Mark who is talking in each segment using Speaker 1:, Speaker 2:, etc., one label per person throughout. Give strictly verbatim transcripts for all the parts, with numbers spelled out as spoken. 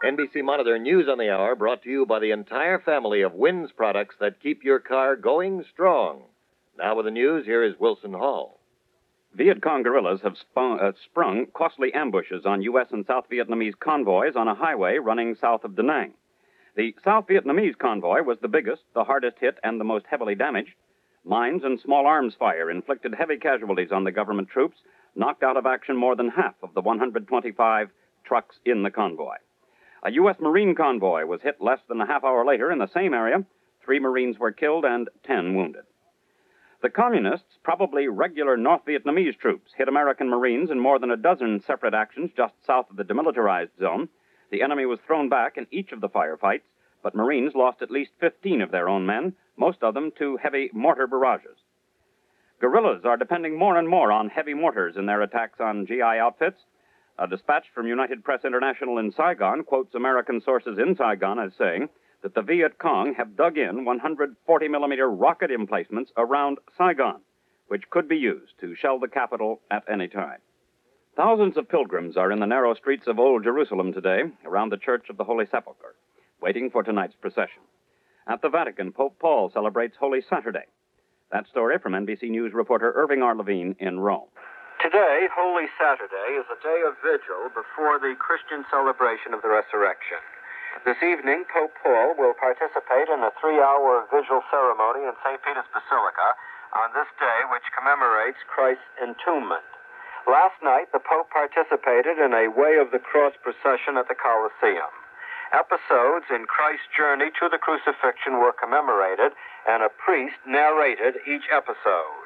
Speaker 1: N B C Monitor News on the Hour brought to you by the entire family of Winds products that keep your car going strong. Now with the news, here is Wilson Hall.
Speaker 2: Viet Cong guerrillas have spun, uh, sprung costly ambushes on U S and South Vietnamese convoys on a highway running south of Da Nang. The South Vietnamese convoy was the biggest, the hardest hit, and the most heavily damaged. Mines and small arms fire inflicted heavy casualties on the government troops, knocked out of action more than half of the one hundred twenty-five trucks in the convoy. A U S Marine convoy was hit less than a half hour later in the same area. Three Marines were killed and ten wounded. The Communists, probably regular North Vietnamese troops, hit American Marines in more than a dozen separate actions just south of the demilitarized zone. The enemy was thrown back in each of the firefights, but Marines lost at least fifteen of their own men, most of them to heavy mortar barrages. Guerrillas are depending more and more on heavy mortars in their attacks on G I outfits. A dispatch from United Press International in Saigon quotes American sources in Saigon as saying that the Viet Cong have dug in one hundred forty millimeter rocket emplacements around Saigon, which could be used to shell the capital at any time. Thousands of pilgrims are in the narrow streets of Old Jerusalem today, around the Church of the Holy Sepulchre, waiting for tonight's procession. At the Vatican, Pope Paul celebrates Holy Saturday. That story from N B C News reporter Irving R. Levine in Rome.
Speaker 3: Today, Holy Saturday, is a day of vigil before the Christian celebration of the resurrection. This evening, Pope Paul will participate in a three-hour vigil ceremony in Saint Peter's Basilica on this day, which commemorates Christ's entombment. Last night, the Pope participated in a Way of the Cross procession at the Colosseum. Episodes in Christ's journey to the crucifixion were commemorated, and a priest narrated each episode.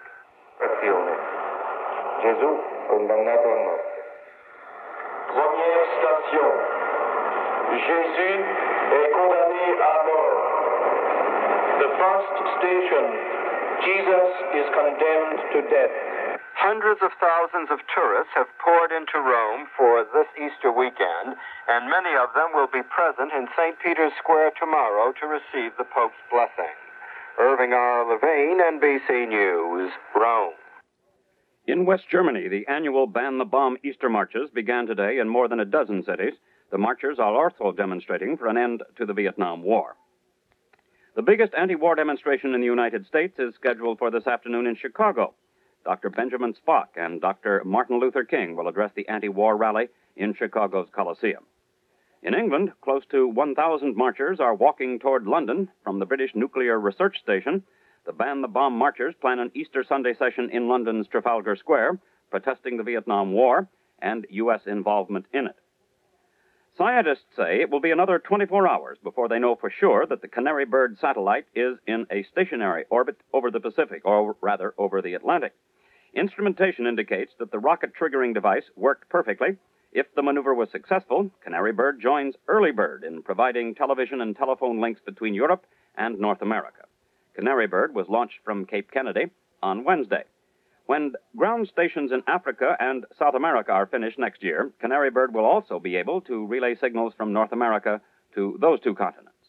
Speaker 4: Gesù condannato a morte. Première station. Jésus est condamné à mort. The first station. Jesus is condemned to death.
Speaker 3: Hundreds of thousands of tourists have poured into Rome for this Easter weekend, and many of them will be present in Saint Peter's Square tomorrow to receive the Pope's blessing. Irving R. Levine, N B C News, Rome.
Speaker 2: In West Germany, the annual Ban the Bomb Easter marches began today in more than a dozen cities. The marchers are also demonstrating for an end to the Vietnam War. The biggest anti-war demonstration in the United States is scheduled for this afternoon in Chicago. Doctor Benjamin Spock and Doctor Martin Luther King will address the anti-war rally in Chicago's Coliseum. In England, close to one thousand marchers are walking toward London from the British Nuclear Research Station. The Ban the Bomb marchers plan an Easter Sunday session in London's Trafalgar Square, protesting the Vietnam War and U S involvement in it. Scientists say it will be another twenty-four hours before they know for sure that the Canary Bird satellite is in a stationary orbit over the Pacific, or rather over the Atlantic. Instrumentation indicates that the rocket triggering device worked perfectly. If the maneuver was successful, Canary Bird joins Early Bird in providing television and telephone links between Europe and North America. Canary Bird was launched from Cape Kennedy on Wednesday. When ground stations in Africa and South America are finished next year, Canary Bird will also be able to relay signals from North America to those two continents.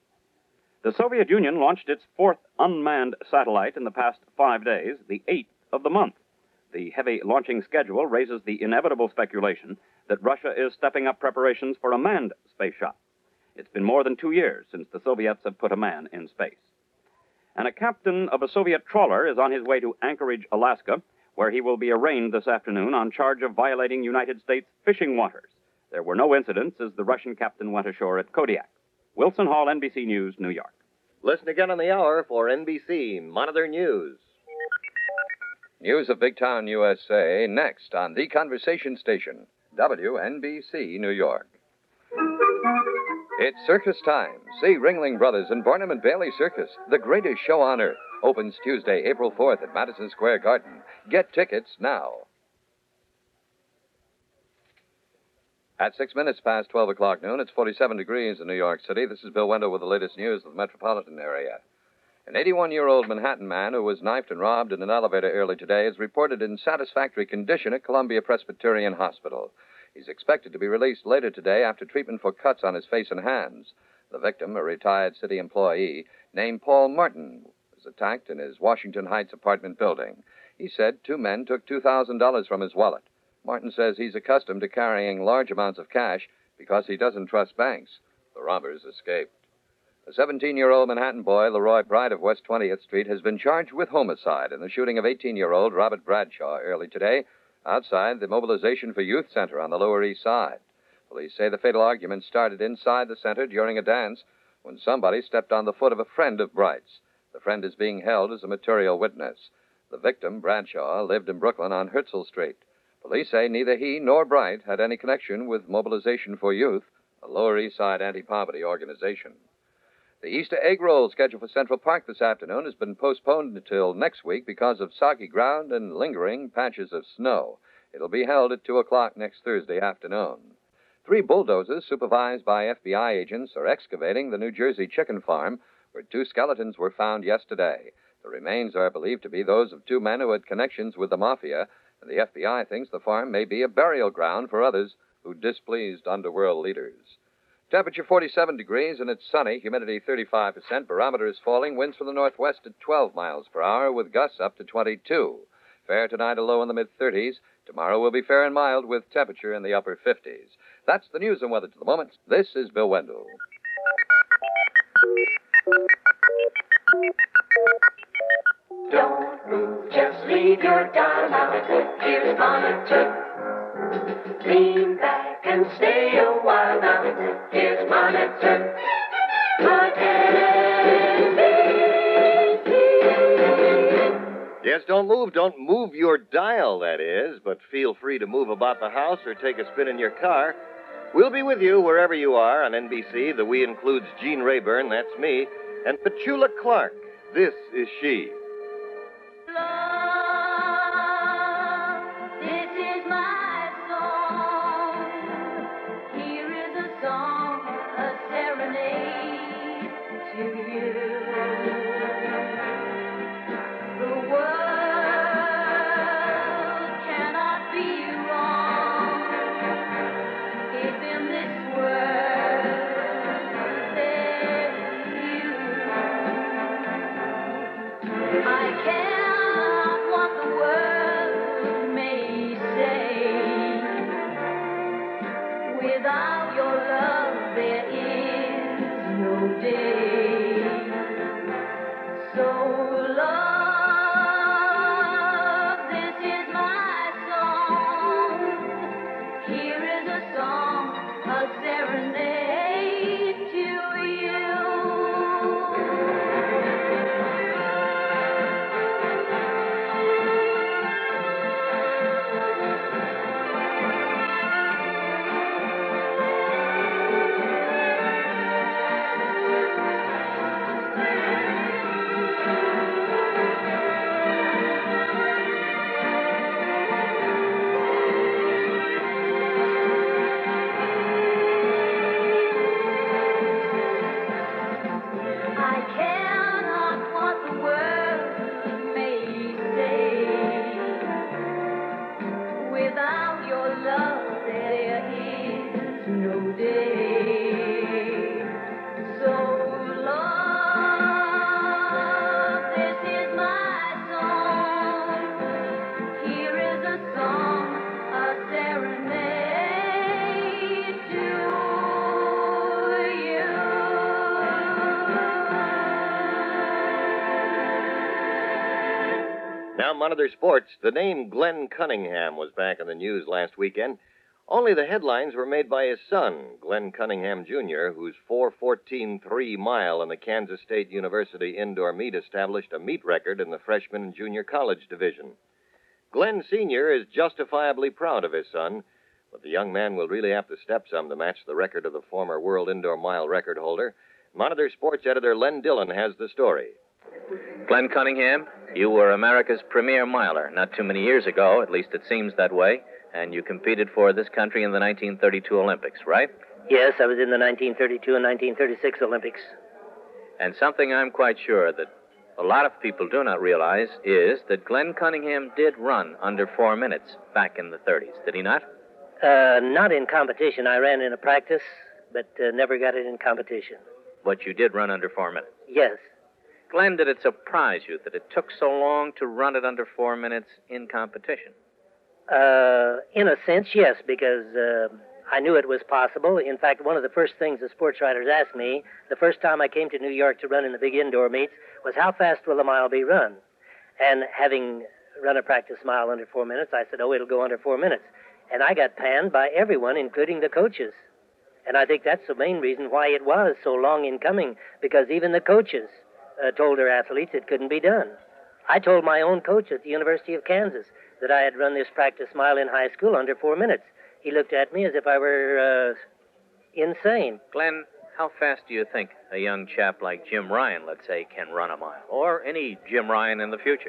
Speaker 2: The Soviet Union launched its fourth unmanned satellite in the past five days, the eighth of the month. The heavy launching schedule raises the inevitable speculation that Russia is stepping up preparations for a manned space shot. It's been more than two years since the Soviets have put a man in space. And a captain of a Soviet trawler is on his way to Anchorage, Alaska, where he will be arraigned this afternoon on charge of violating United States fishing waters. There were no incidents as the Russian captain went ashore at Kodiak. Wilson Hall, N B C News, New York.
Speaker 1: Listen again on the hour for N B C Monitor News.
Speaker 5: News of Big Town, U S A, next on The Conversation Station, W N B C, New York. It's circus time. See Ringling Brothers and Barnum and Bailey Circus, the greatest show on earth. Opens Tuesday, April fourth at Madison Square Garden. Get tickets now. At six minutes past twelve o'clock noon, it's forty-seven degrees in New York City. This is Bill Wendell with the latest news of the metropolitan area. An eighty-one-year-old Manhattan man who was knifed and robbed in an elevator early today is reported in satisfactory condition at Columbia Presbyterian Hospital. He's expected to be released later today after treatment for cuts on his face and hands. The victim, a retired city employee named Paul Martin, was attacked in his Washington Heights apartment building. He said two men took two thousand dollars from his wallet. Martin says he's accustomed to carrying large amounts of cash Because he doesn't trust banks, the robbers escaped. A seventeen-year-old Manhattan boy, Leroy Bright of West twentieth Street, has been charged with homicide in the shooting of eighteen-year-old Robert Bradshaw early today outside the Mobilization for Youth Center on the Lower East Side. Police say the fatal argument started inside the center during a dance when somebody stepped on the foot of a friend of Bright's. The friend is being held as a material witness. The victim, Bradshaw, lived in Brooklyn on Herzl Street. Police say neither he nor Bright had any connection with Mobilization for Youth, a Lower East Side anti-poverty organization. The Easter egg roll scheduled for Central Park this afternoon has been postponed until next week because of soggy ground and lingering patches of snow. It'll be held at two o'clock next Thursday afternoon. Three bulldozers supervised by F B I agents are excavating the New Jersey chicken farm where two skeletons were found yesterday. The remains are believed to be those of two men who had connections with the mafia, and the F B I thinks the farm may be a burial ground for others who displeased underworld leaders. Temperature forty-seven degrees, and it's sunny. Humidity thirty-five percent. Barometer is falling. Winds from the northwest at twelve miles per hour, with gusts up to twenty-two. Fair tonight, a low in the mid-thirties. Tomorrow will be fair and mild, with temperature in the upper fifties. That's the news and weather to the moment. This is Bill Wendell.
Speaker 6: Don't move, just leave your dial now. Here's monitor. Lean back and stay a while now. Here's monitor.
Speaker 1: Yes, don't move. Don't move your dial, that is, but feel free to move about the house or take a spin in your car. We'll be with you wherever you are on N B C. The we includes Gene Rayburn, that's me, and Petula Clark. This is she.
Speaker 6: Without your love, there is no day. So, love, this is my song. Here is a song, a serenade to you.
Speaker 1: Now, Monitor Sports, the name Glenn Cunningham was back in the news last weekend. Only the headlines were made by his son, Glenn Cunningham, Junior, whose four fourteen three mile in the Kansas State University indoor meet established a meet record in the freshman and junior college division. Glenn Senior is justifiably proud of his son, but the young man will really have to step some to match the record of the former world indoor mile record holder. Monitor Sports editor Len Dillon has the story.
Speaker 7: Glenn Cunningham, you were America's premier miler not too many years ago, at least it seems that way, and you competed for this country in the nineteen thirty-two Olympics, right?
Speaker 8: Yes, I was in the nineteen thirty-two and nineteen thirty-six Olympics.
Speaker 7: And something I'm quite sure that a lot of people do not realize is that Glenn Cunningham did run under four minutes back in the thirties, did he not?
Speaker 8: Uh, not in competition. I ran in a practice, but uh, never got it in competition.
Speaker 7: But you did run under four minutes?
Speaker 8: Yes.
Speaker 7: Glenn, did it surprise you that it took so long to run it under four minutes in competition?
Speaker 8: Uh, in a sense, yes, because uh, I knew it was possible. In fact, one of the first things the sports writers asked me the first time I came to New York to run in the big indoor meets was, how fast will a mile be run? And having run a practice mile under four minutes, I said, oh, it'll go under four minutes. And I got panned by everyone, including the coaches. And I think that's the main reason why it was so long in coming, because even the coaches uh, told their athletes it couldn't be done. I told my own coach at the University of Kansas that I had run this practice mile in high school under four minutes. He looked at me as if I were uh, insane.
Speaker 7: Glenn, how fast do you think a young chap like Jim Ryan, let's say, can run a mile? Or any Jim Ryan in the future?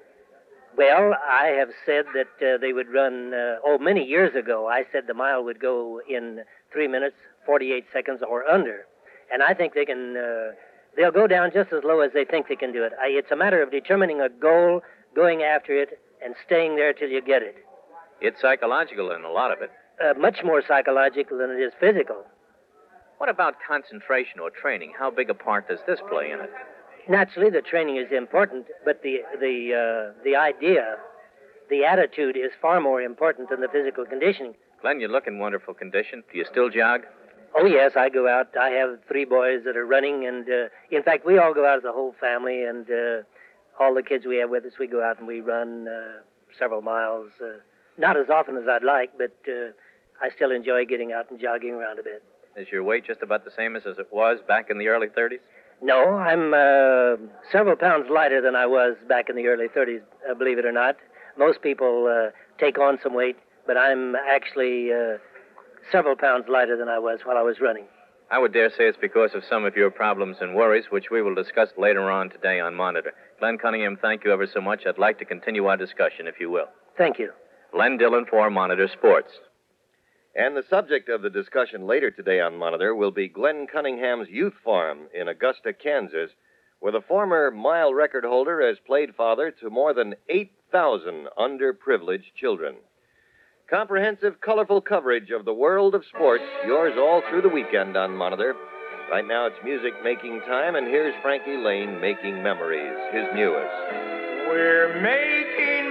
Speaker 8: Well, I have said that uh, they would run, uh, oh, many years ago, I said the mile would go in three minutes, forty-eight seconds or under. And I think they can, uh, they'll go down just as low as they think they can do it. I, it's a matter of determining a goal, going after it, and staying there till you get it.
Speaker 7: It's psychological in a lot of it.
Speaker 8: Uh, much more psychological than it is physical.
Speaker 7: What about concentration or training? How big a part does this play in it?
Speaker 8: Naturally, the training is important, but the the uh, the idea, the attitude is far more important than the physical conditioning.
Speaker 7: Glenn, you look in wonderful condition. Do you still jog?
Speaker 8: Oh, yes, I go out. I have three boys that are running, and uh, in fact, we all go out as a whole family, and uh, all the kids we have with us, we go out and we run uh, several miles. Uh, not as often as I'd like, but uh, I still enjoy getting out and jogging around a bit.
Speaker 7: Is your weight just about the same as, as it was back in the early thirties?
Speaker 8: No, I'm uh, several pounds lighter than I was back in the early thirties, uh, believe it or not. Most people uh, take on some weight, but I'm actually uh, several pounds lighter than I was while I was running.
Speaker 7: I would dare say it's because of some of your problems and worries, which we will discuss later on today on Monitor. Glenn Cunningham, thank you ever so much. I'd like to continue our discussion, if you will.
Speaker 8: Thank you.
Speaker 7: Len Dillon for Monitor Sports.
Speaker 1: And the subject of the discussion later today on Monitor will be Glenn Cunningham's youth farm in Augusta, Kansas, where the former mile record holder has played father to more than eight thousand underprivileged children. Comprehensive, colorful coverage of the world of sports, yours all through the weekend on Monitor. Right now it's music-making time, and here's Frankie Lane making memories, his newest.
Speaker 9: We're making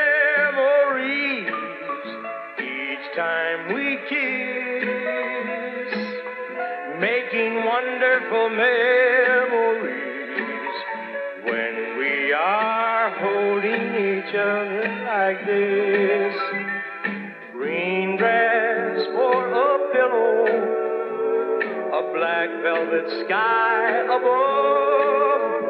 Speaker 9: memories each time we kiss, making wonderful memories when we are holding each other like this. Green grass for a pillow, a black velvet sky above,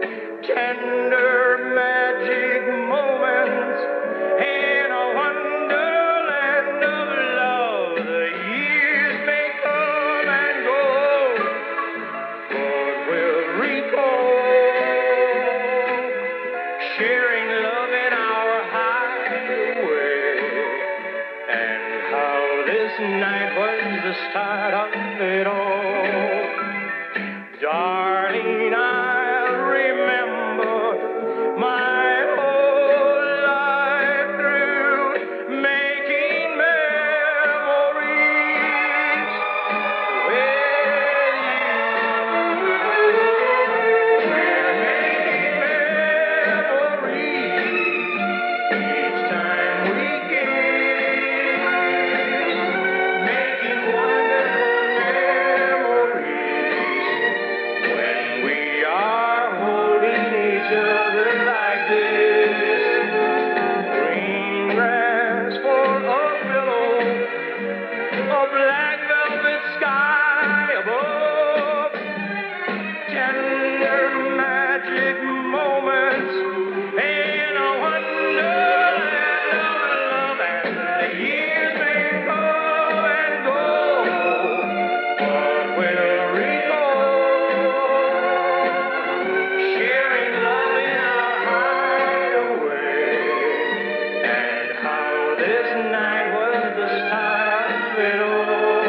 Speaker 9: tender magic moments in a wonderland of love. The years may come and go, but we'll recall sharing love in our hideaway, and how this night was the start of it all. Darling, I'll remember my whole life through, making memories with you. We're making memories each time we kiss, making wonderful memories when we are holding each other like this. Green grass for a pillow, a black velvet sky above, tender magic moments in a wonderland of love. And the years may come and go, but we'll recall sharing love in our hideaway, and how this night was the start of it all.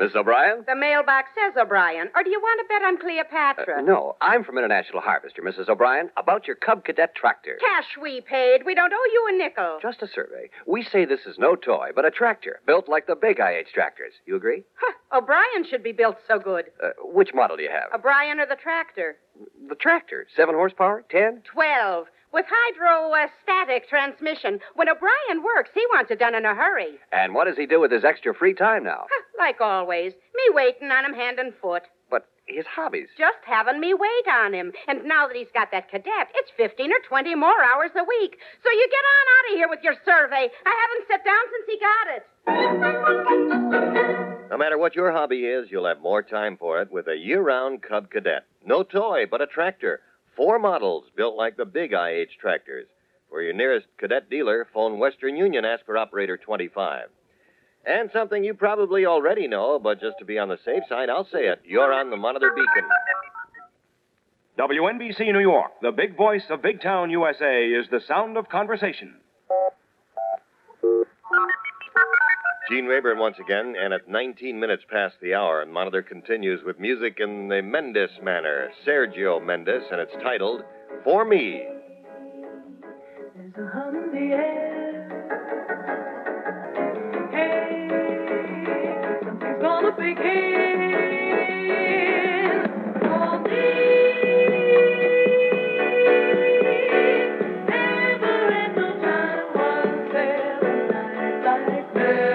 Speaker 10: Missus O'Brien?
Speaker 11: The mailbox says O'Brien. Or do you want to bet on Cleopatra?
Speaker 10: Uh, no, I'm from International Harvester, Missus O'Brien. About your Cub Cadet tractor.
Speaker 11: Cash we paid. We don't owe you a nickel.
Speaker 10: Just a survey. We say this is no toy, but a tractor, built like the big I H tractors. You agree?
Speaker 11: Huh, O'Brien should be built so good.
Speaker 10: Uh, which model do you have?
Speaker 11: O'Brien or the tractor?
Speaker 10: The tractor. Seven horsepower? Ten?
Speaker 11: Twelve. With hydrostatic transmission. When O'Brien works, he wants it done in a hurry.
Speaker 10: And what does he do with his extra free time now?
Speaker 11: Huh, like always. Me waiting on him hand and foot.
Speaker 10: But his hobbies?
Speaker 11: Just having me wait on him. And now that he's got that cadet, it's fifteen or twenty more hours a week. So you get on out of here with your survey. I haven't sat down since he got it.
Speaker 1: No matter what your hobby is, you'll have more time for it with a year-round Cub Cadet. No toy, but a tractor. Four models built like the big I H tractors. For your nearest cadet dealer, phone Western Union, ask for operator twenty-five. And something you probably already know, but just to be on the safe side, I'll say it. You're on the Monitor Beacon.
Speaker 12: W N B C New York, the big voice of Big Town U S A, is the sound of conversation.
Speaker 1: Gene Rayburn once again, and at nineteen minutes past the hour, Monitor continues with music in the Mendes manner, Sergio Mendes, and it's titled For Me.
Speaker 6: There's a hum in the air. Hey, something's gonna begin for me. Never at no time was there a night like this.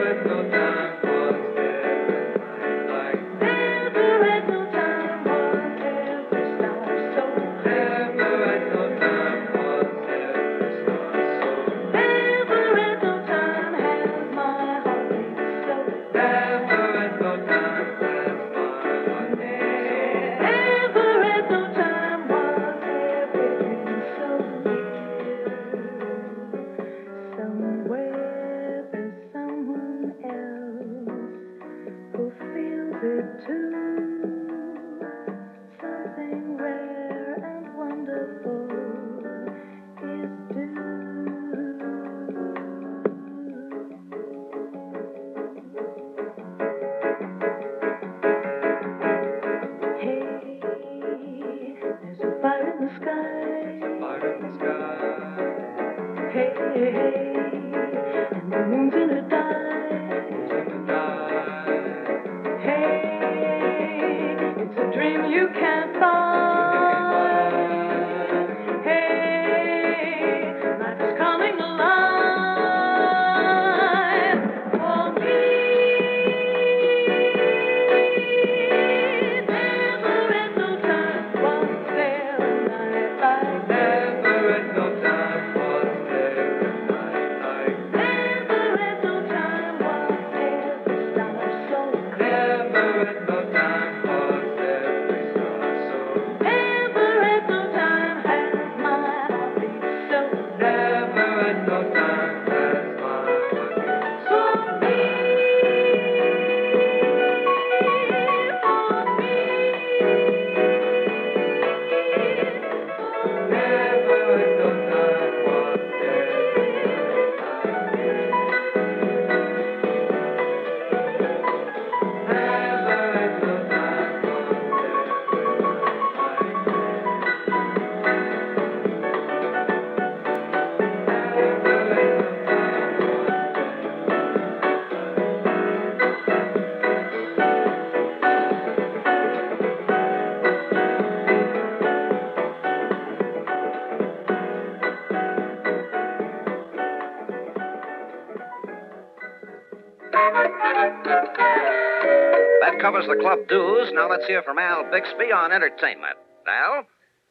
Speaker 13: That covers the club dues. Now let's hear from Al Bixby on entertainment. Al?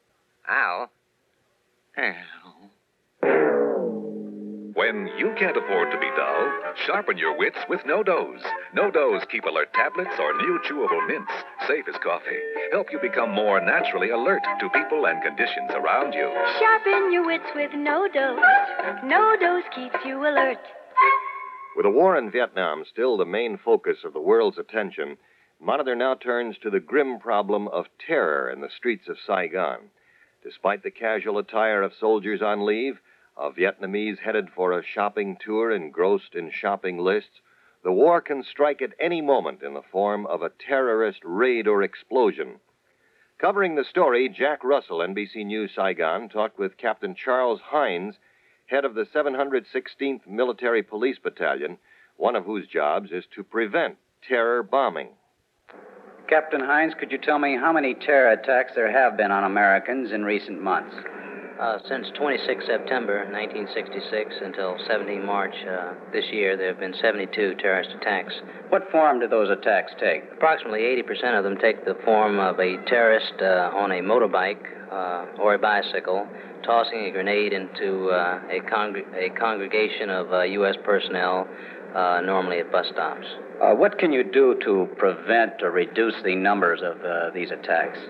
Speaker 13: Al? Al?
Speaker 14: When you can't afford to be dull, sharpen your wits with No-Dose. No-Dose Keep Alert tablets or new chewable mints, safe as coffee, help you become more naturally alert to people and conditions around you.
Speaker 15: Sharpen your wits with No-Dose. No-Dose keeps you alert.
Speaker 1: With the war in Vietnam still the main focus of the world's attention, Monitor now turns to the grim problem of terror in the streets of Saigon. Despite the casual attire of soldiers on leave, of Vietnamese headed for a shopping tour engrossed in shopping lists, the war can strike at any moment in the form of a terrorist raid or explosion. Covering the story, Jack Russell, N B C News Saigon, talked with Captain Charles Hines, head of the seven hundred sixteenth Military Police Battalion, one of whose jobs is to prevent terror bombing.
Speaker 16: Captain Hines, could you tell me how many terror attacks there have been on Americans in recent months?
Speaker 8: Uh, since the twenty-sixth of September, nineteen sixty-six, until the seventeenth of March uh, this year, there have been seventy-two terrorist attacks.
Speaker 16: What form do those attacks take?
Speaker 8: Approximately eighty percent of them take the form of a terrorist uh, on a motorbike uh, or a bicycle tossing a grenade into uh, a, congr- a congregation of uh, U S personnel, uh, normally at bus stops.
Speaker 16: Uh, what can you do to prevent or reduce the numbers of uh, these attacks?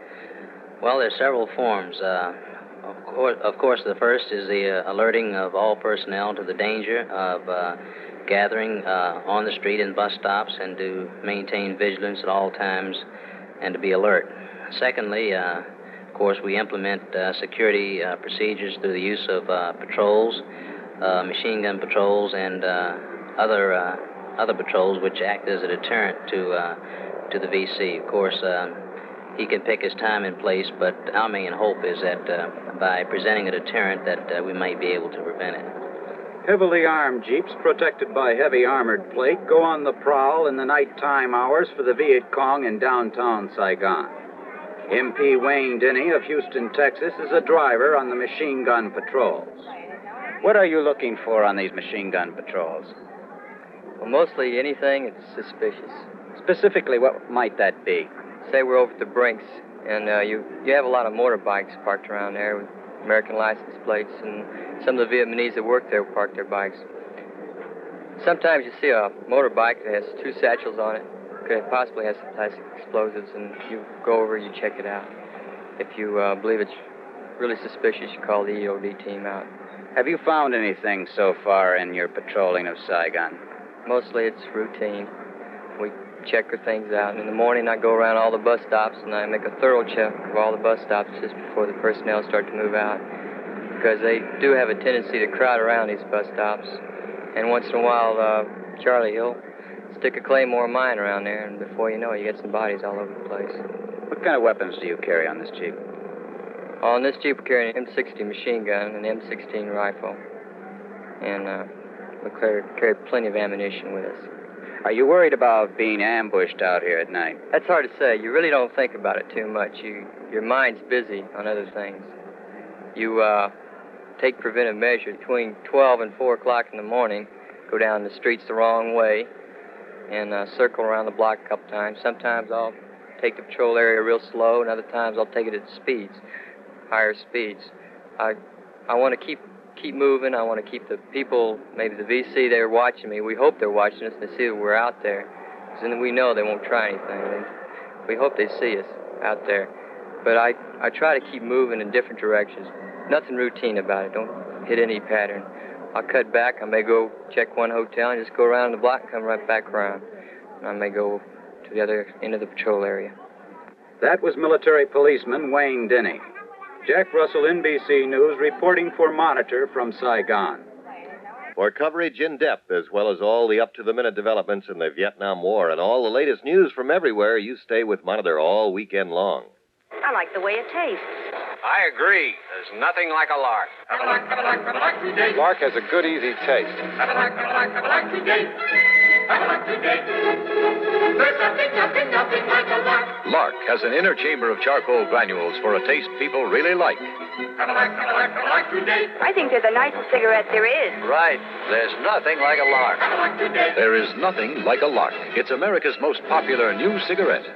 Speaker 8: Well, there's several forms. Uh, of, course, of course, the first is the uh, alerting of all personnel to the danger of uh, gathering uh, on the street and bus stops, and to maintain vigilance at all times and to be alert. Secondly, uh, of course, we implement uh, security uh, procedures through the use of uh, patrols, uh, machine gun patrols, and uh, other uh, other patrols which act as a deterrent to uh, to the V C. Of course, uh, he can pick his time and place, but our main hope is that uh, by presenting a deterrent that uh, we might be able to prevent it.
Speaker 16: Heavily armed jeeps protected by heavy armored plate go on the prowl in the nighttime hours for the Viet Cong in downtown Saigon. M P Wayne Denny of Houston, Texas, is a driver on the machine gun patrols. What are you looking for on these machine gun patrols?
Speaker 17: Well, mostly anything that's suspicious.
Speaker 16: Specifically, what might that be?
Speaker 17: Say we're over at the Brinks, and uh, you, you have a lot of motorbikes parked around there with American license plates, and some of the Vietnamese that work there park their bikes. Sometimes you see a motorbike that has two satchels on it. It possibly has some types of explosives, and you go over, you check it out. If you uh, believe it's really suspicious, you call the E O D team out.
Speaker 16: Have you found anything so far in your patrolling of Saigon?
Speaker 17: Mostly it's routine. We check things out, and in the morning I go around all the bus stops, and I make a thorough check of all the bus stops just before the personnel start to move out, because they do have a tendency to crowd around these bus stops, and once in a while, uh, Charlie, he'll stick a Claymore mine around there, and before you know it, you get some bodies all over the place.
Speaker 16: What kind of weapons do you carry on this Jeep?
Speaker 17: On this Jeep, we carry an M sixty machine gun, an M sixteen rifle, and uh, we carry, carry plenty of ammunition with us.
Speaker 16: Are you worried about being ambushed out here at night?
Speaker 17: That's hard to say. You really don't think about it too much. You, your mind's busy on other things. You uh, take preventive measures between twelve and four o'clock in the morning, go down the streets the wrong way, and uh, circle around the block a couple times. Sometimes I'll take the patrol area real slow, and other times I'll take it at speeds, higher speeds. I I want to keep keep moving. I want to keep the people, maybe the V C, they're watching me. We hope they're watching us and they see that we're out there. Because then we know they won't try anything. And we hope they see us out there. But I, I try to keep moving in different directions. Nothing routine about it. Don't hit any pattern. I'll cut back. I may go check one hotel and just go around the block and come right back around. And I may go to the other end of the patrol area.
Speaker 16: That was military policeman Wayne Denny. Jack Russell, N B C News, reporting for Monitor from Saigon.
Speaker 1: For coverage in depth, as well as all the up-to-the-minute developments in the Vietnam War and all the latest news from everywhere, you stay with Monitor all weekend long.
Speaker 11: I like the way it tastes.
Speaker 13: I agree. There's nothing like a lark.
Speaker 18: Lark has a good, easy taste.
Speaker 6: There's nothing, nothing, nothing like a lark.
Speaker 14: Lark has an inner chamber of charcoal granules for a taste people really like.
Speaker 15: I think they're the nicest cigarette there is.
Speaker 10: Right. There's nothing like a lark.
Speaker 14: There is nothing like a Lark. It's America's most popular new cigarette.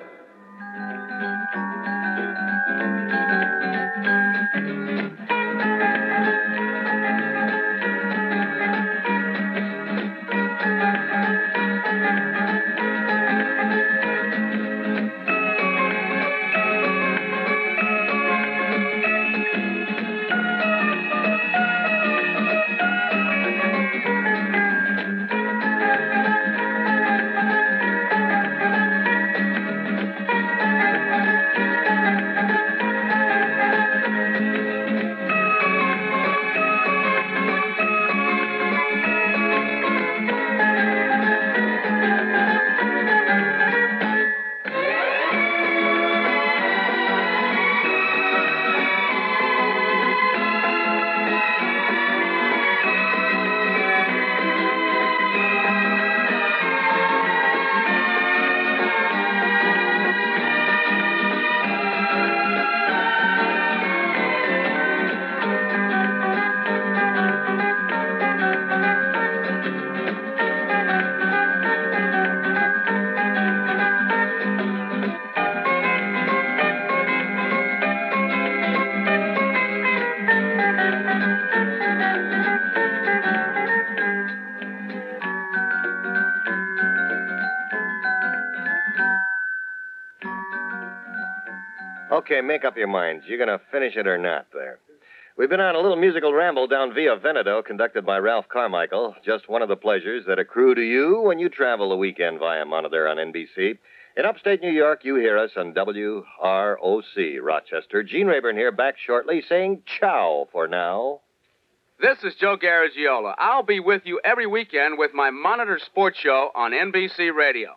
Speaker 1: Okay, make up your minds. You're going to finish it or not there. We've been on a little musical ramble down Via Veneto, conducted by Ralph Carmichael. Just one of the pleasures that accrue to you when you travel a weekend via Monitor on N B C. In upstate New York, you hear us on W R O C, Rochester. Gene Rayburn here, back shortly, saying ciao for now.
Speaker 19: This is Joe Garagiola. I'll be with you every weekend with my Monitor Sports Show on N B C Radio.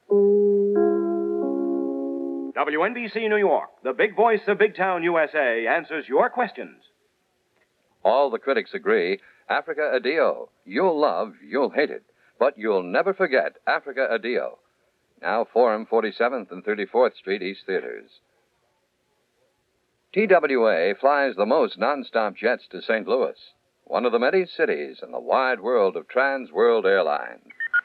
Speaker 12: W N B C New York, the big voice of Big Town, U S A, answers your questions.
Speaker 5: All the critics agree, Africa Adio. You'll love, you'll hate it, but you'll never forget Africa Adio. Now, Forum, forty-seventh and thirty-fourth Street, East Theaters. T W A flies the most nonstop jets to Saint Louis, one of the many cities in the wide world of Trans World Airlines.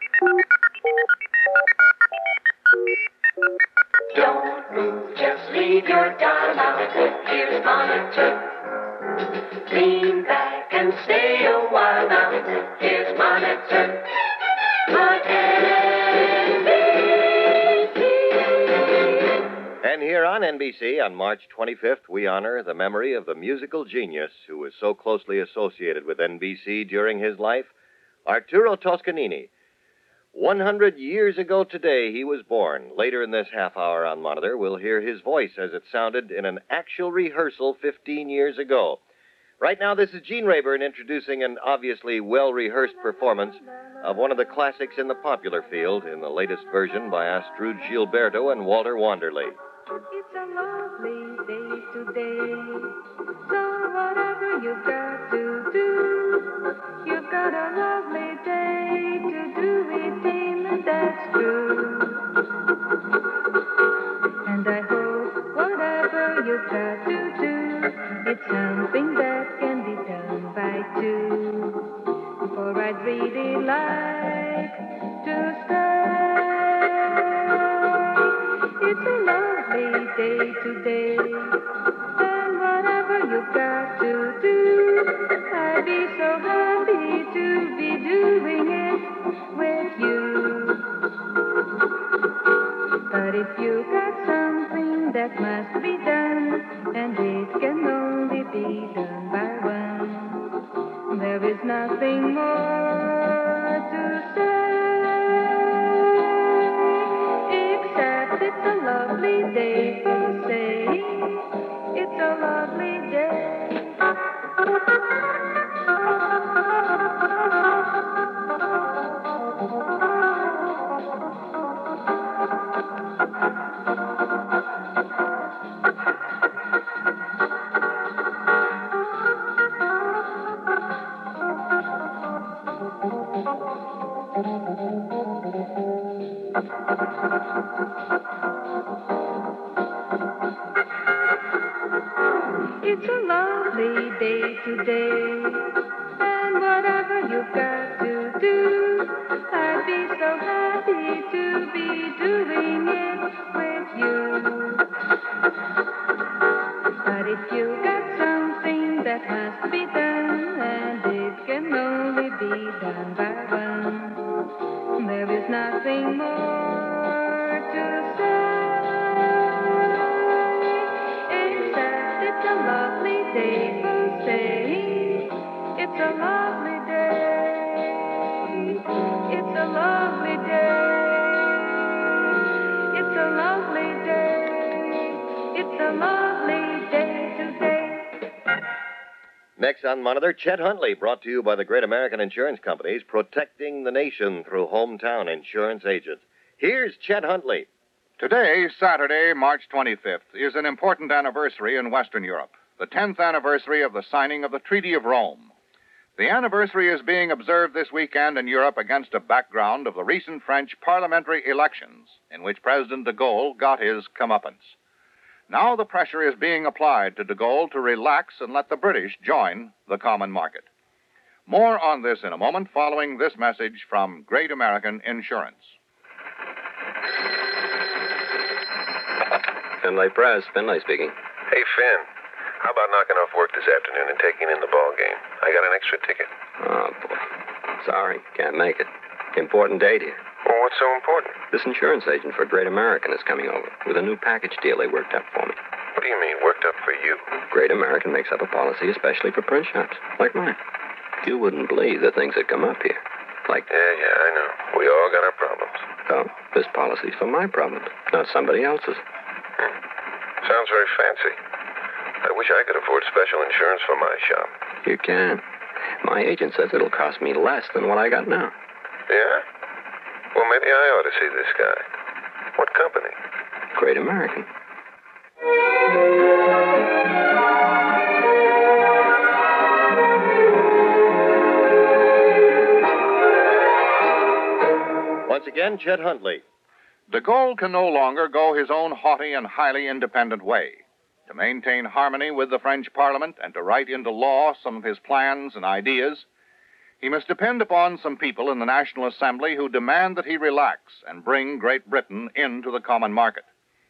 Speaker 6: Don't move, just leave your dial out. Here's Monitor. Lean back and stay a while now. Here's Monitor. My N B C.
Speaker 1: And here on N B C, on March twenty-fifth, we honor the memory of the musical genius who was so closely associated with N B C during his life, Arturo Toscanini. One hundred years ago today, he was born. Later in this half hour on Monitor, we'll hear his voice as it sounded in an actual rehearsal fifteen years ago. Right now, this is Gene Rayburn introducing an obviously well-rehearsed performance of one of the classics in the popular field in the latest version by Astrud Gilberto and Walter Wanderley.
Speaker 20: It's a lovely day today, so whatever you've got to do, you've got a lovely day to do it in, and that's true. And I hope whatever you've got to do, it's something that can be done by two. For I'd really like to say, it's a lovely day today, and whatever you've got to do, I'd be so happy to be doing it with you. But if you got something that must be done, and it can only be done by one, there is nothing more to say, except it's a lovely day for saying it's a lovely day. It's a lovely day today, and whatever you've got to do, I'd be so happy to be doing it with you. But if you got something that must be done, and it can only be done by one, there is nothing more to say. It's a lovely day for saying it's a lovely day. It's a lovely day. It's a lovely day. It's a lovely day today.
Speaker 1: Next on Monitor, Chet Huntley, brought to you by the great American insurance companies, protecting the nation through hometown insurance agents. Here's Chet Huntley.
Speaker 21: Today, Saturday, March twenty-fifth, is an important anniversary in Western Europe, the tenth anniversary of the signing of the Treaty of Rome. The anniversary is being observed this weekend in Europe against a background of the recent French parliamentary elections, in which President de Gaulle got his comeuppance. Now the pressure is being applied to de Gaulle to relax and let the British join the common market. More on this in a moment, following this message from Great American Insurance.
Speaker 22: Finlay Press, Finlay speaking.
Speaker 23: Hey, Finn. How about knocking off work this afternoon and taking in the ball game? I got an extra ticket.
Speaker 22: Oh, boy. Sorry, can't make it. Important date here.
Speaker 23: Well, what's so important?
Speaker 22: This insurance agent for Great American is coming over with a new package deal they worked up for me.
Speaker 23: What do do you mean, worked up for you?
Speaker 22: Great American makes up a policy especially for print shops, like mine. You wouldn't believe the things that come up here. Like...
Speaker 23: Yeah, yeah, I know. We all got our problems.
Speaker 22: Oh, this policy's for my problems, not somebody else's.
Speaker 23: Hmm. Sounds very fancy. I wish I could afford special insurance for my shop.
Speaker 22: You can. My agent says it'll cost me less than what I got now.
Speaker 23: Yeah? Well, maybe I ought to see this guy. What company?
Speaker 22: Great American.
Speaker 1: Once again, Chet Huntley.
Speaker 21: De Gaulle can no longer go his own haughty and highly independent way. To maintain harmony with the French Parliament and to write into law some of his plans and ideas, he must depend upon some people in the National Assembly who demand that he relax and bring Great Britain into the common market.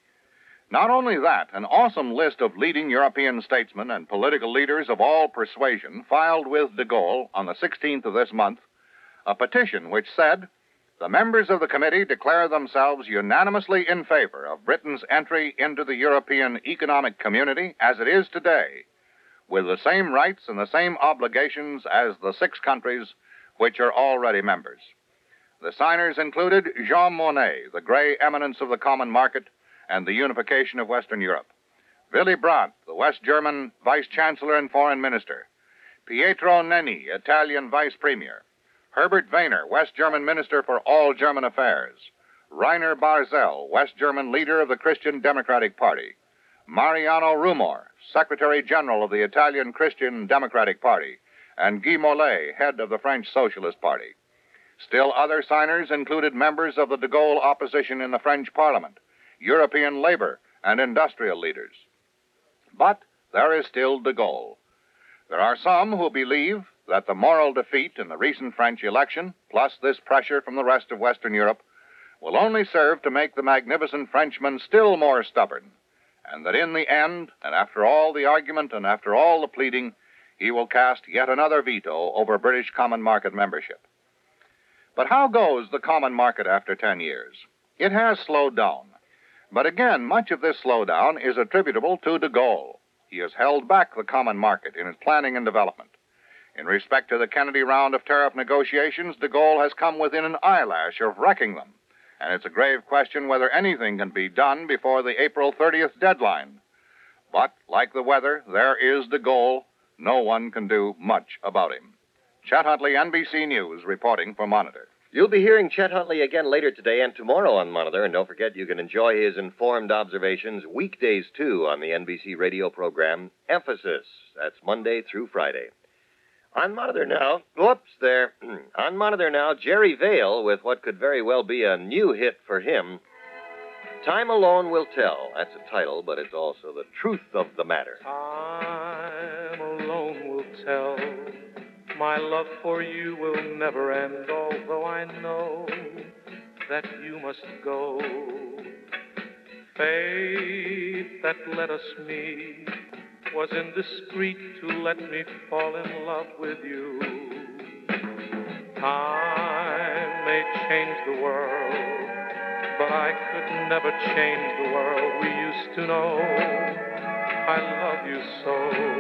Speaker 21: Not only that, an awesome list of leading European statesmen and political leaders of all persuasion filed with de Gaulle on the sixteenth of this month a petition which said, "The members of the committee declare themselves unanimously in favor of Britain's entry into the European Economic Community as it is today, with the same rights and the same obligations as the six countries which are already members." The signers included Jean Monnet, the gray eminence of the common market and the unification of Western Europe; Willy Brandt, the West German vice chancellor and foreign minister; Pietro Nenni, Italian vice premier; Herbert Wehner, West German Minister for All German Affairs; Rainer Barzel, West German leader of the Christian Democratic Party; Mariano Rumor, Secretary General of the Italian Christian Democratic Party; and Guy Mollet, head of the French Socialist Party. Still other signers included members of the de Gaulle opposition in the French Parliament, European labor and industrial leaders. But there is still de Gaulle. There are some who believe that the moral defeat in the recent French election, plus this pressure from the rest of Western Europe, will only serve to make the magnificent Frenchman still more stubborn, and that in the end, and after all the argument and after all the pleading, he will cast yet another veto over British common market membership. But how goes the common market after ten years? It has slowed down. But again, much of this slowdown is attributable to de Gaulle. He has held back the common market in its planning and development. In respect to the Kennedy round of tariff negotiations, de Gaulle has come within an eyelash of wrecking them, and it's a grave question whether anything can be done before the April thirtieth deadline. But, like the weather, there is de Gaulle. No one can do much about him. Chet Huntley, N B C News, reporting for Monitor.
Speaker 1: You'll be hearing Chet Huntley again later today and tomorrow on Monitor, and don't forget you can enjoy his informed observations weekdays, too, on the N B C radio program Emphasis. That's Monday through Friday. On Monitor now, whoops, there. On Monitor now, Jerry Vale with what could very well be a new hit for him. Time Alone Will Tell. That's a title, but it's also the truth of the matter.
Speaker 2: Time alone will tell. My love for you will never end, although I know that you must go. Fate that let us meet was indiscreet to let me fall in love with you. Time may change the world, but I could never change the world we used to know. I love you so.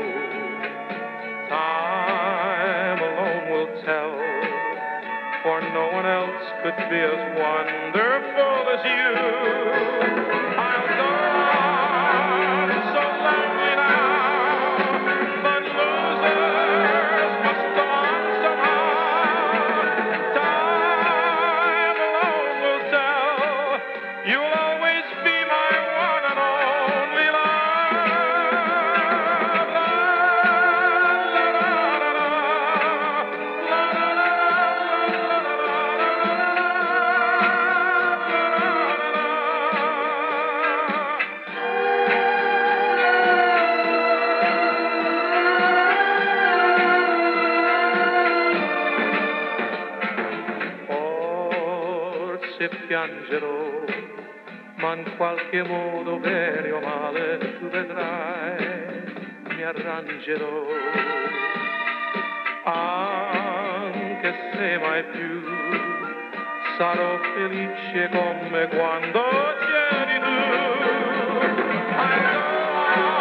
Speaker 2: Time alone will tell, for no one else could be as wonderful as you. I'll go on so lonely now, but losers must go on somehow. Time alone will tell, you'll always be my one and only love. Se piangerò, ma in qualche modo, bene o male, tu vedrai, mi arrangerò. Anche se mai più sarò felice come quando c'eri tu. I know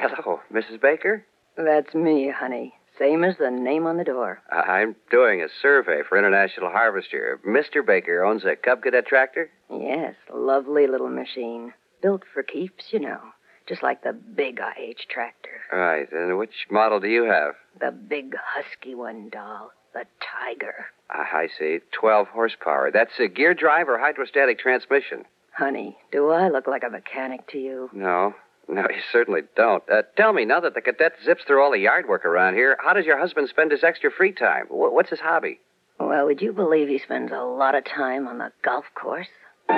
Speaker 10: Hello, Missus Baker?
Speaker 3: That's me, honey. Same as the name on the door.
Speaker 10: I'm doing a survey for International Harvester. Mister Baker owns a Cub Cadet tractor?
Speaker 3: Yes, lovely little machine. Built for keeps, you know. Just like the big I H tractor.
Speaker 10: Right. And which model do you have?
Speaker 3: The big husky one, doll. The Tiger.
Speaker 10: Uh, I see. twelve horsepower. That's a gear drive or hydrostatic transmission?
Speaker 3: Honey, do I look like a mechanic to you?
Speaker 10: No. No, you certainly don't. Uh, tell me, now that the cadet zips through all the yard work around here, how does your husband spend his extra free time? Wh- What's his hobby?
Speaker 3: Well, would you believe he spends a lot of time on the golf course?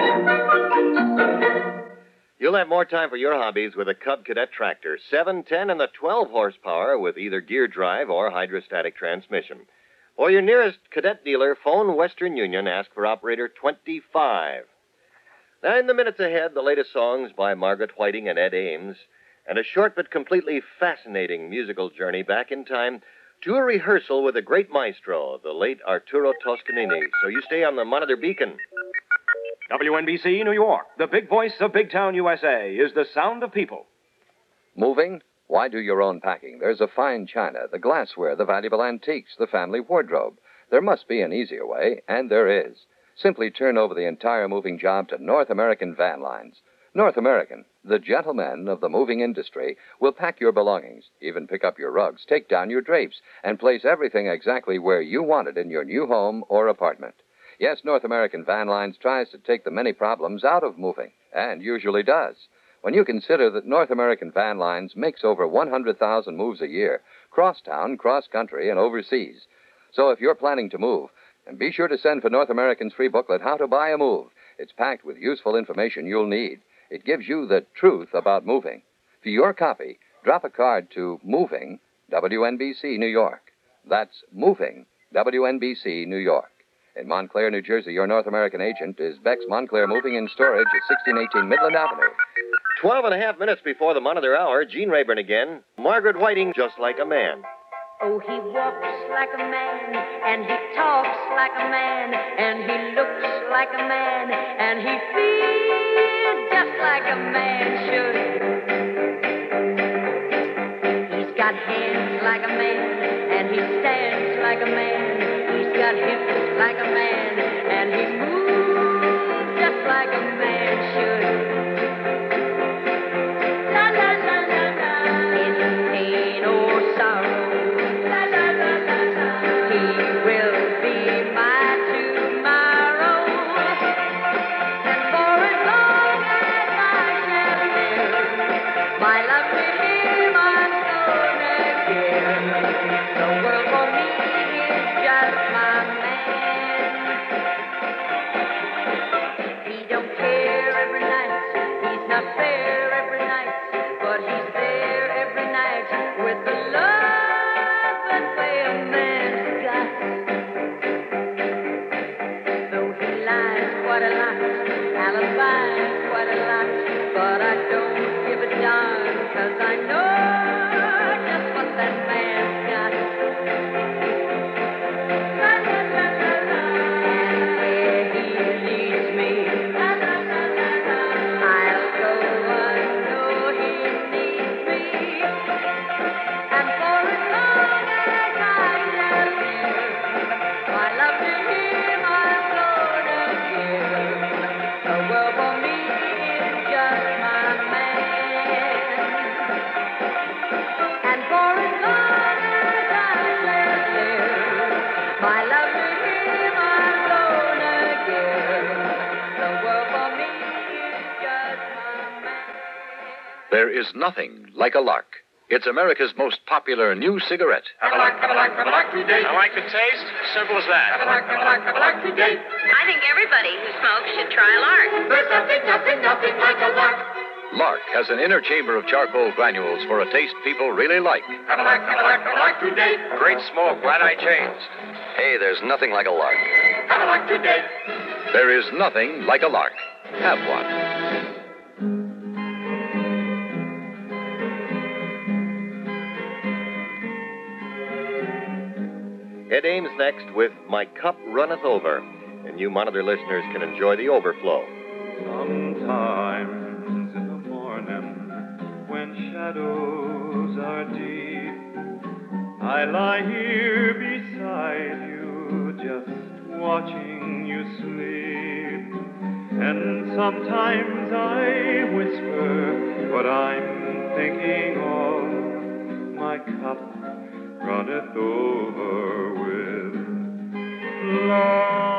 Speaker 1: You'll have more time for your hobbies with a Cub Cadet tractor, seven, ten, and the twelve horsepower with either gear drive or hydrostatic transmission. For your nearest cadet dealer, phone Western Union, ask for operator twenty-five. Now, in the minutes ahead, the latest songs by Margaret Whiting and Ed Ames, and a short but completely fascinating musical journey back in time to a rehearsal with the great maestro, the late Arturo Toscanini. So you stay on the Monitor Beacon.
Speaker 12: W N B C New York, the big voice of Big Town, U S A, is the sound of people.
Speaker 5: Moving? Why do your own packing? There's a fine china, the glassware, the valuable antiques, the family wardrobe. There must be an easier way, and there is. Simply turn over the entire moving job to North American Van Lines. North American, the gentlemen of the moving industry, will pack your belongings, even pick up your rugs, take down your drapes, and place everything exactly where you want it in your new home or apartment. Yes, North American Van Lines tries to take the many problems out of moving, and usually does. When you consider that North American Van Lines makes over one hundred thousand moves a year, cross-town, cross-country, and overseas. So if you're planning to move, and be sure to send for North American's free booklet, How to Buy a Move. It's packed with useful information you'll need. It gives you the truth about moving. For your copy, drop a card to Moving, W N B C, New York. That's Moving, W N B C, New York. In Montclair, New Jersey, your North American agent is Beck's Montclair Moving and Storage at sixteen eighteen Midland Avenue.
Speaker 1: Twelve and a half minutes before the Monitor Hour, Gene Rayburn again. Margaret Whiting, Just Like a Man.
Speaker 6: Oh, he walks like a man, and he talks like a man, and he looks like a man, and he feels just like a man should. He's got hands like a man, and he stands like a man. He's got hips like a man, and he moves just like a man should. La la la la la, in pain or sorrow.
Speaker 14: There is nothing like a lark. It's America's most popular new cigarette.
Speaker 9: Have a lark, have a lark, have a lark today. I like the taste. Simple as that. Have a lark, have a lark, have a lark today.
Speaker 11: I think everybody who smokes should try a lark.
Speaker 9: There's nothing, nothing, nothing like a lark.
Speaker 14: Lark has an inner chamber of charcoal granules for a taste people really like.
Speaker 9: Have a lark, have a lark, have a lark today.
Speaker 19: Great smoke. Glad I changed.
Speaker 22: Hey, there's nothing like a lark.
Speaker 9: Have a lark today.
Speaker 14: There is nothing like a lark. Have one.
Speaker 1: Ed Ames next with My Cup Runneth Over. And you Monitor listeners can enjoy the overflow.
Speaker 2: Sometimes in the morning when shadows shadows are deep. I lie here beside you, just watching you sleep. And sometimes I whisper what I'm thinking of. My cup runneth over with love.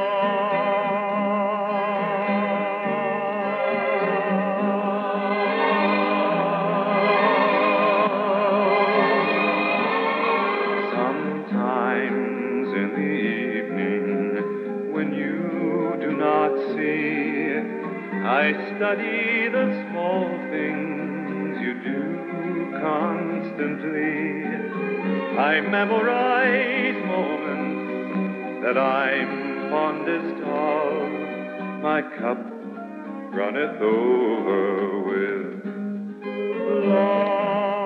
Speaker 2: Sometimes in the evening, when you do not see, I study the small things you do constantly. I memorize moments that I'm fondest of. My cup runneth over with love.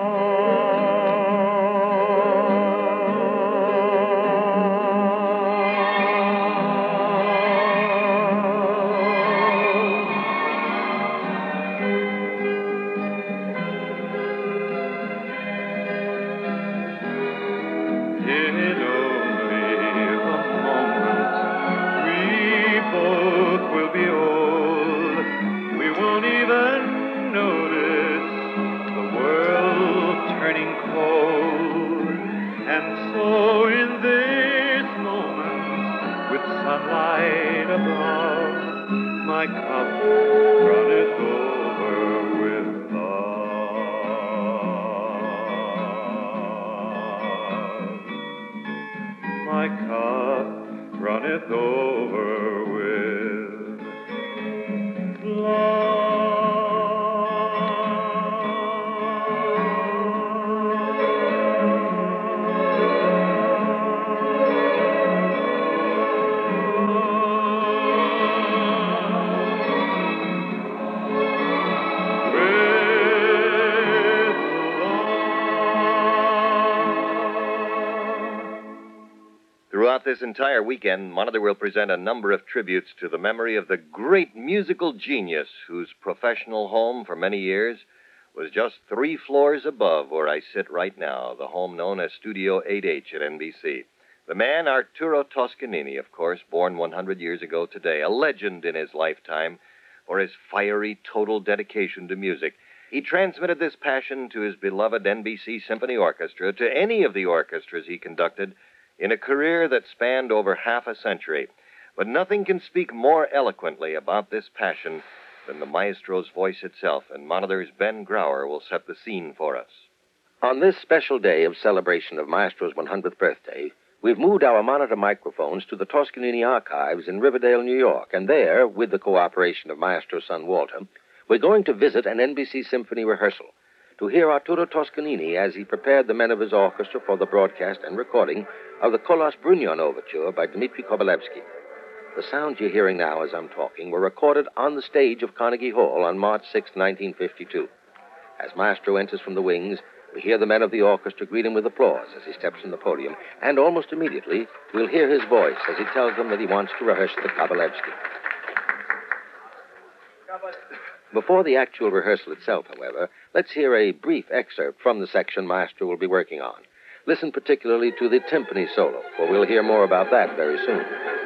Speaker 2: Sunlight above, my cup runneth over with love. My cup runneth over with love.
Speaker 1: Throughout this entire weekend, Monitor will present a number of tributes to the memory of the great musical genius whose professional home for many years was just three floors above where I sit right now, the home known as Studio eight H at N B C. The man, Arturo Toscanini, of course, born one hundred years ago today, a legend in his lifetime for his fiery, total dedication to music. He transmitted this passion to his beloved N B C Symphony Orchestra, to any of the orchestras he conducted, in a career that spanned over half a century. But nothing can speak more eloquently about this passion than the maestro's voice itself, and Monitor's Ben Grauer will set the scene for us.
Speaker 22: On this special day of celebration of Maestro's one hundredth birthday, we've moved our Monitor microphones to the Toscanini Archives in Riverdale, New York, and there, with the cooperation of Maestro's son Walter, we're going to visit an N B C Symphony rehearsal to hear Arturo Toscanini as he prepared the men of his orchestra for the broadcast and recording of the Kolos Brunyon Overture by Dmitri Kovalevsky. The sounds you're hearing now as I'm talking were recorded on the stage of Carnegie Hall on March sixth, nineteen fifty-two. As Maestro enters from the wings, we hear the men of the orchestra greet him with applause as he steps from the podium, and almost immediately we'll hear his voice as he tells them that he wants to rehearse the Kovalevsky. Before the actual rehearsal itself, however, let's hear a brief excerpt from the section Maestro will be working on. Listen particularly to the timpani solo, for we'll hear more about that very soon.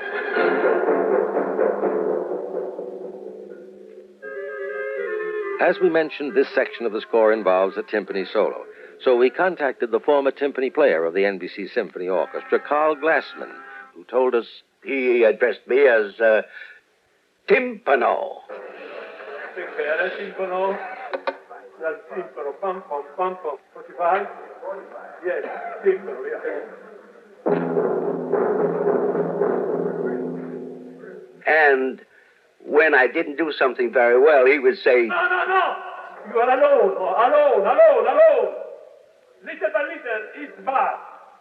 Speaker 22: As we mentioned, this section of the score involves a timpani solo, so we contacted the former timpani player of the N B C Symphony Orchestra, Carl Glassman, who told us
Speaker 4: he addressed me as uh, Timpano.
Speaker 2: Timpano, timpano, pam, pam, pam, pam, forty-five? Yes, timpano, yeah.
Speaker 4: And when I didn't do something very well, he would say,
Speaker 2: No, no, no! You are alone, alone, alone, alone! Little by little, it's bad.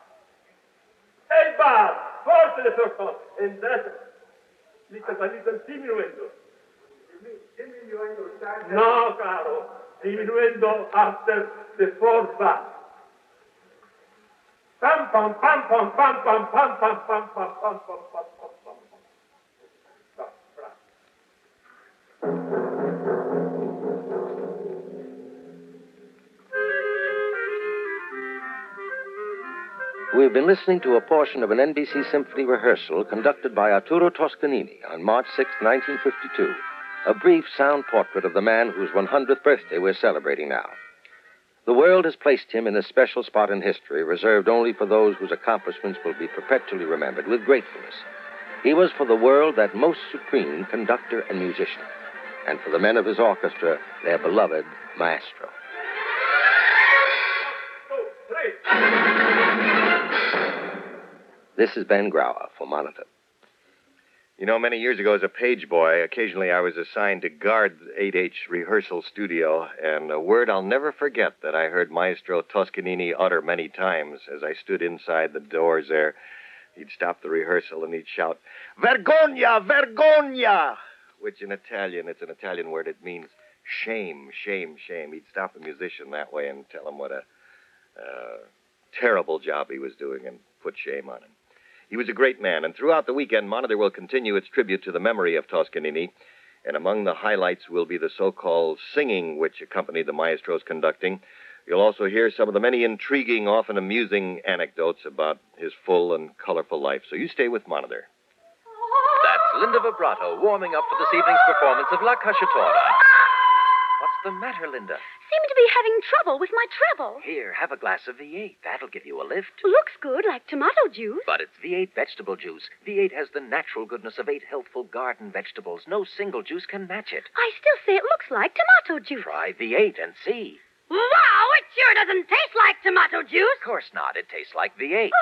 Speaker 2: È bad! Forte le sue cose. And that, little by little, diminuendo. No, caro, diminuendo after the fourth bar. Pam, pam, pam, pam, pam, pam, pam, pam, pam, pam, pam, pam, pam, pam, pam.
Speaker 22: We've been listening to a portion of an N B C Symphony rehearsal conducted by Arturo Toscanini on March sixth, nineteen fifty-two. A brief sound portrait of the man whose one hundredth birthday we're celebrating now. The world has placed him in a special spot in history reserved only for those whose accomplishments will be perpetually remembered with gratefulness. He was for the world that most supreme conductor and musician, and for the men of his orchestra, their beloved maestro. This is Ben Grauer for Monitor.
Speaker 1: You know, many years ago as a page boy, occasionally I was assigned to guard the eight H rehearsal studio, and a word I'll never forget that I heard Maestro Toscanini utter many times as I stood inside the doors there. He'd stop the rehearsal and he'd shout, "Vergogna, vergogna!" Which in Italian, it's an Italian word, it means shame, shame, shame. He'd stop a musician that way and tell him what a uh, terrible job he was doing and put shame on him. He was a great man, and throughout the weekend, Monitor will continue its tribute to the memory of Toscanini, and among the highlights will be the so-called singing which accompanied the maestro's conducting. You'll also hear some of the many intriguing, often amusing anecdotes about his full and colorful life, so you stay with Monitor.
Speaker 22: That's Linda Vibrato warming up for this evening's performance of La Cacciatora. What's the matter, Linda?
Speaker 15: Seem to be having trouble with my treble.
Speaker 22: Here, have a glass of V eight. That'll give you a lift.
Speaker 15: Looks good, like tomato juice.
Speaker 22: But it's V eight vegetable juice. V eight has the natural goodness of eight healthful garden vegetables. No single juice can match it.
Speaker 15: I still say it looks like tomato juice.
Speaker 22: Try V eight and see.
Speaker 15: Wow, it sure doesn't taste like tomato juice.
Speaker 22: Of course not. It tastes like V eight.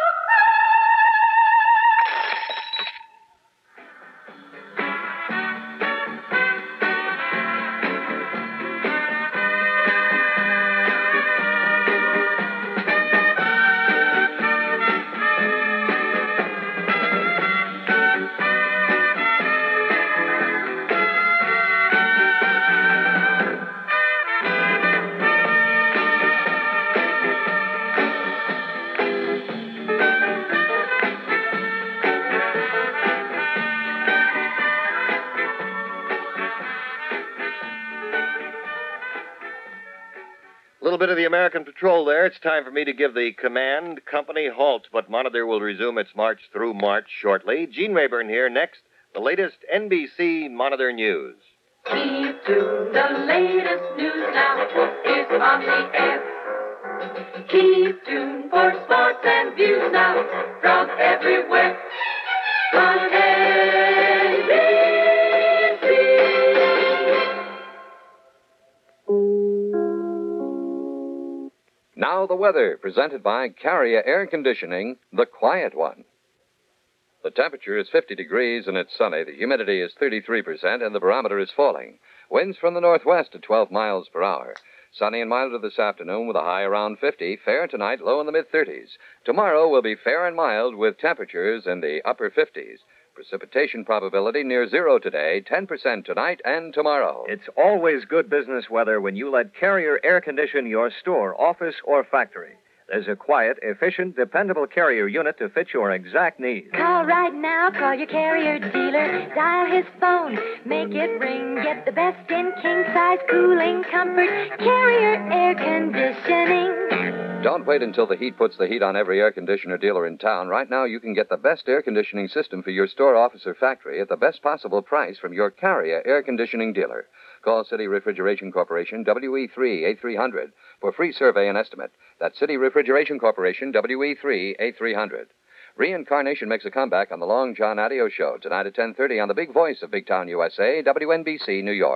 Speaker 1: A little bit of the American Patrol there. It's time for me to give the command company halt, but Monitor will resume its march through March shortly. Gene Rayburn here. Next, the latest N B C Monitor News.
Speaker 6: Keep tuned, the latest news now is on the air. Keep tuned for sports and views now from everywhere. On N B C.
Speaker 5: Now the weather, presented by Carrier Air Conditioning, the quiet one. The temperature is fifty degrees and it's sunny. The humidity is thirty-three percent and the barometer is falling. Winds from the northwest at twelve miles per hour. Sunny and milder this afternoon with a high around fifty. Fair tonight, low in the mid-thirties. Tomorrow will be fair and mild with temperatures in the upper fifties. Precipitation probability near zero today, ten percent tonight and tomorrow.
Speaker 7: It's always good business weather when you let Carrier air condition your store, office, or factory. There's a quiet, efficient, dependable Carrier unit to fit your exact needs.
Speaker 15: Call right now, call your Carrier dealer, dial his phone, make it ring, get the best in king-size cooling comfort, Carrier air conditioning.
Speaker 5: Don't wait until the heat puts the heat on every air conditioner dealer in town. Right now, you can get the best air conditioning system for your store, office, or factory at the best possible price from your Carrier air conditioning dealer. Call City Refrigeration Corporation, W E three eight three hundred, for free survey and estimate. That's City Refrigeration Corporation, W E three eight three hundred. Reincarnation makes a comeback on the Long John Adio Show tonight at ten thirty on the big voice of Big Town, U S A, W N B C, New York.